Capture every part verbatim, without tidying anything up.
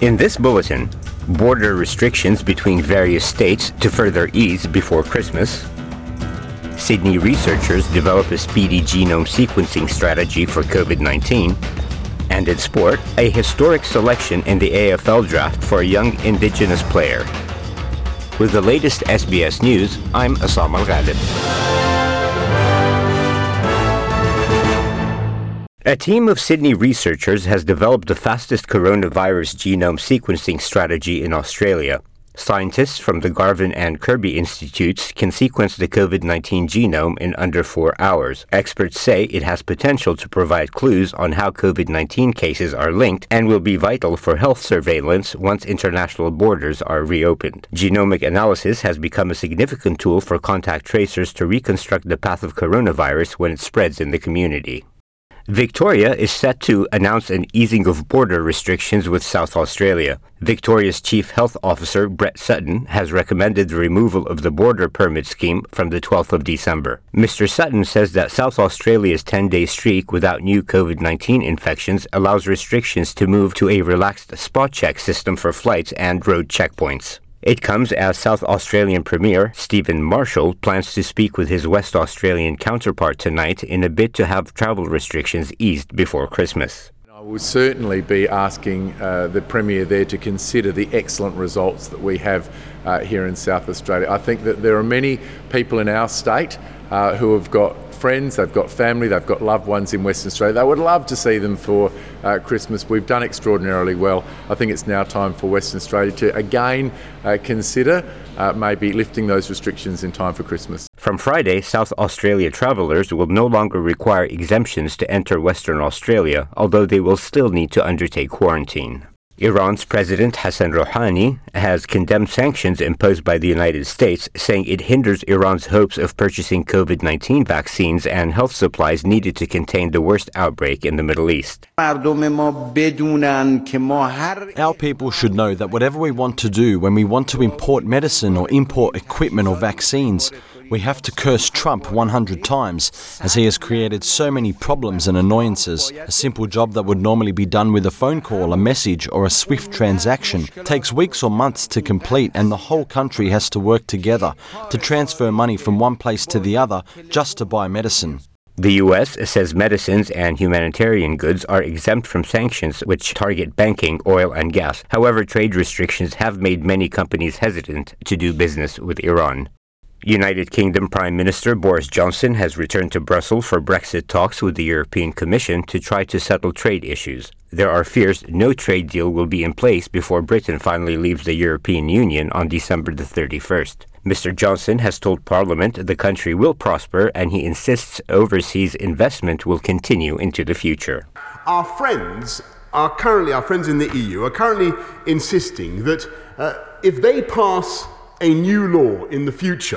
In this bulletin, border restrictions between various states to further ease before Christmas. Sydney researchers develop a speedy genome sequencing strategy for COVID nineteen. And in sport, a historic selection in the A F L draft for a young Indigenous player. With the latest S B S News, I'm Assam Al-Ghalib. A team of Sydney researchers has developed the fastest coronavirus genome sequencing strategy in Australia. Scientists from the Garvan and Kirby Institutes can sequence the COVID nineteen genome in under four hours. Experts say it has potential to provide clues on how COVID nineteen cases are linked and will be vital for health surveillance once international borders are reopened. Genomic analysis has become a significant tool for contact tracers to reconstruct the path of coronavirus when it spreads in the community. Victoria is set to announce an easing of border restrictions with South Australia. Victoria's Chief Health Officer, Brett Sutton, has recommended the removal of the border permit scheme from the twelfth of December. Mister Sutton says that South Australia's ten-day streak without new COVID nineteen infections allows restrictions to move to a relaxed spot check system for flights and road checkpoints. It comes as South Australian Premier Stephen Marshall plans to speak with his West Australian counterpart tonight in a bid to have travel restrictions eased before Christmas. I will certainly be asking uh, the Premier there to consider the excellent results that we have uh, here in South Australia. I think that there are many people in our state uh, who have got friends, they've got family, they've got loved ones in Western Australia. They would love to see them for uh, Christmas. We've done extraordinarily well. I think it's now time for Western Australia to again uh, consider uh, maybe lifting those restrictions in time for Christmas. From Friday, South Australia travellers will no longer require exemptions to enter Western Australia, although they will still need to undertake quarantine. Iran's President Hassan Rouhani has condemned sanctions imposed by the United States, saying it hinders Iran's hopes of purchasing COVID nineteen vaccines and health supplies needed to contain the worst outbreak in the Middle East. Our people should know that whatever we want to do, when we want to import medicine or import equipment or vaccines, we have to curse Trump one hundred times, as he has created so many problems and annoyances. A simple job that would normally be done with a phone call, a message, or a swift transaction takes weeks or months to complete, and the whole country has to work together to transfer money from one place to the other just to buy medicine. The U S says medicines and humanitarian goods are exempt from sanctions which target banking, oil, and gas. However, trade restrictions have made many companies hesitant to do business with Iran. United Kingdom Prime Minister Boris Johnson has returned to Brussels for Brexit talks with the European Commission to try to settle trade issues. There are fears no trade deal will be in place before Britain finally leaves the European Union on December the thirty-first. Mister Johnson has told Parliament the country will prosper, and he insists overseas investment will continue into the future. Our friends are currently, our friends in the E U are currently insisting that uh, if they pass a new law in the future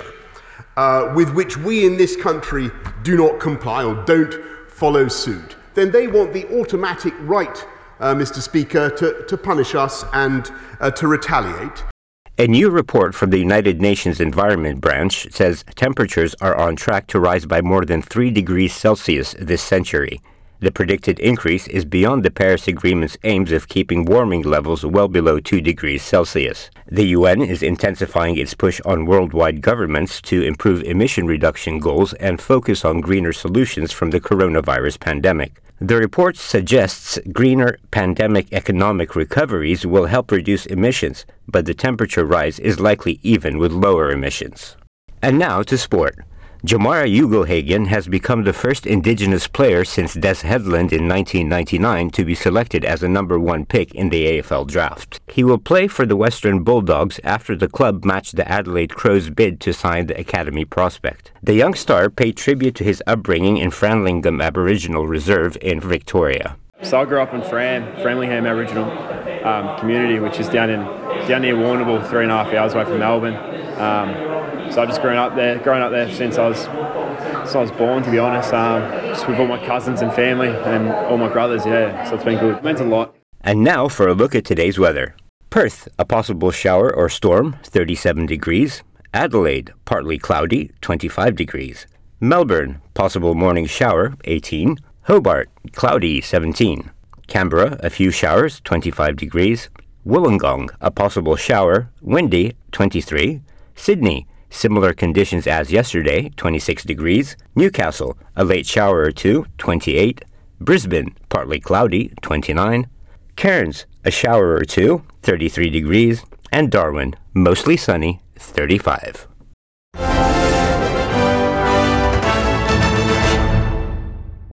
uh, with which we in this country do not comply or don't follow suit, then they want the automatic right, uh, Mister Speaker, to, to punish us and uh, to retaliate. A new report from the United Nations Environment Branch says temperatures are on track to rise by more than three degrees Celsius this century. The predicted increase is beyond the Paris Agreement's aims of keeping warming levels well below two degrees Celsius. The U N is intensifying its push on worldwide governments to improve emission reduction goals and focus on greener solutions from the coronavirus pandemic. The report suggests greener pandemic economic recoveries will help reduce emissions, but the temperature rise is likely even with lower emissions. And now to sport. Jamarra Ugle-Hagan has become the first Indigenous player since Des Headland in nineteen ninety-nine to be selected as a number one pick in the A F L draft. He will play for the Western Bulldogs after the club matched the Adelaide Crows' bid to sign the academy prospect. The young star paid tribute to his upbringing in Framlingham Aboriginal Reserve in Victoria. So I grew up in Fram, Framlingham Aboriginal um, community, which is down in down near Warrnambool, three and a half hours away from Melbourne. Um, So I've just grown up there, grown up there since I was, since I was born, to be honest. Um, just with all my cousins and family and all my brothers, yeah. So it's been good. It meant a lot. And now for a look at today's weather. Perth, a possible shower or storm, thirty-seven degrees. Adelaide, partly cloudy, twenty-five degrees. Melbourne, possible morning shower, eighteen. Hobart, cloudy, seventeen. Canberra, a few showers, twenty-five degrees. Wollongong, a possible shower, windy, twenty-three. Sydney, similar conditions as yesterday, twenty-six degrees. Newcastle, a late shower or two, twenty-eight. Brisbane, partly cloudy, twenty-nine. Cairns, a shower or two, thirty-three degrees. And Darwin, mostly sunny, thirty-five.